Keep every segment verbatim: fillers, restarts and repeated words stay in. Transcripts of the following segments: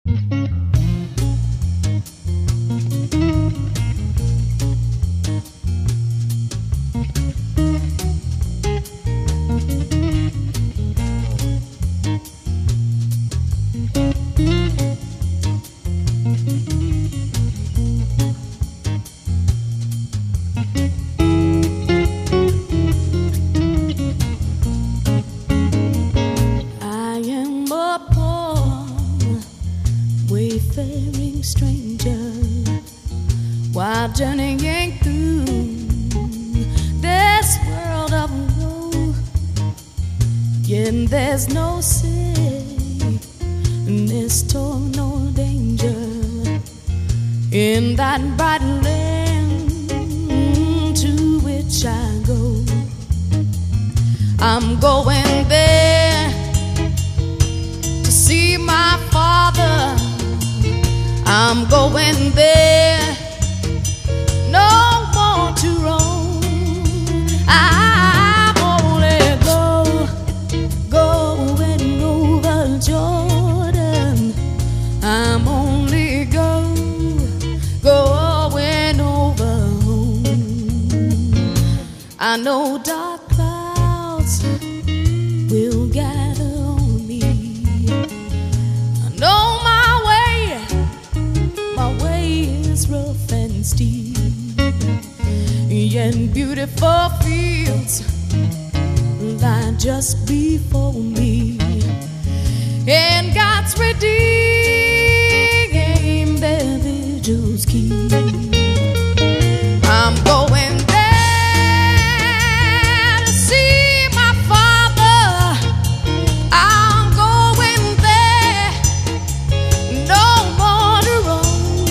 wayfaring stranger, while journeying through this world of woe. Yet there's no sin in this toil, no danger in that bright land to which I go. I'm going there to see my Father. I'm going there, no more to roam. I'm only go, going over Jordan. I'm only go, going over home. I know dark clouds will gather on me. I know my way, my way is rough and steep. Yet beautiful fields lie just before me, and God's redeemed their vigils keep. I'm going there to see my Father. I'm going there, no more to roam.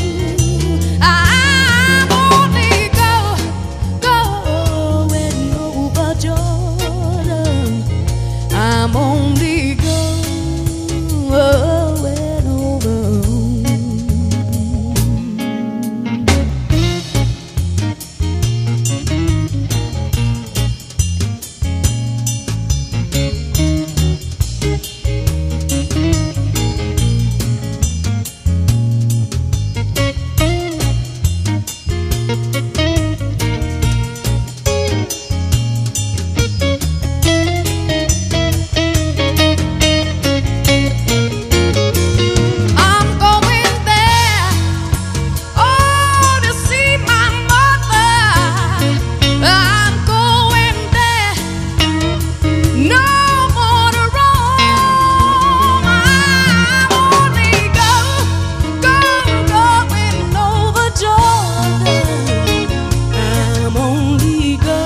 I'm only go, going over Jordan. I'm only going over home. I'm going there, oh, to see my mother. I'm going there, no more to roam. I'm only go, go, going over Jordan. I'm only go,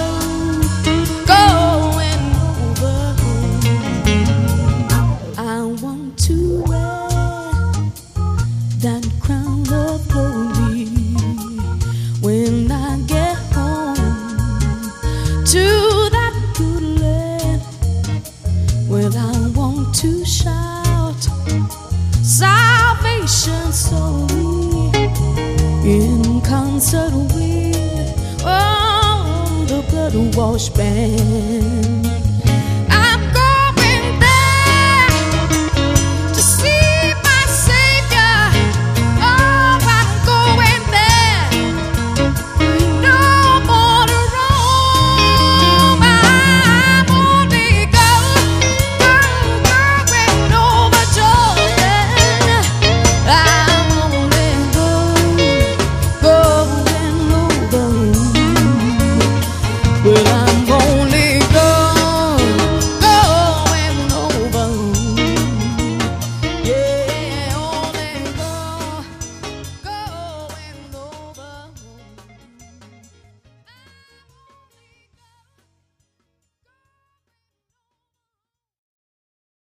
going over home. I want to wear that crown of glory when I get home to that good land. Well, I want to shout salvation slowly in concert with, oh, the blood-washed band.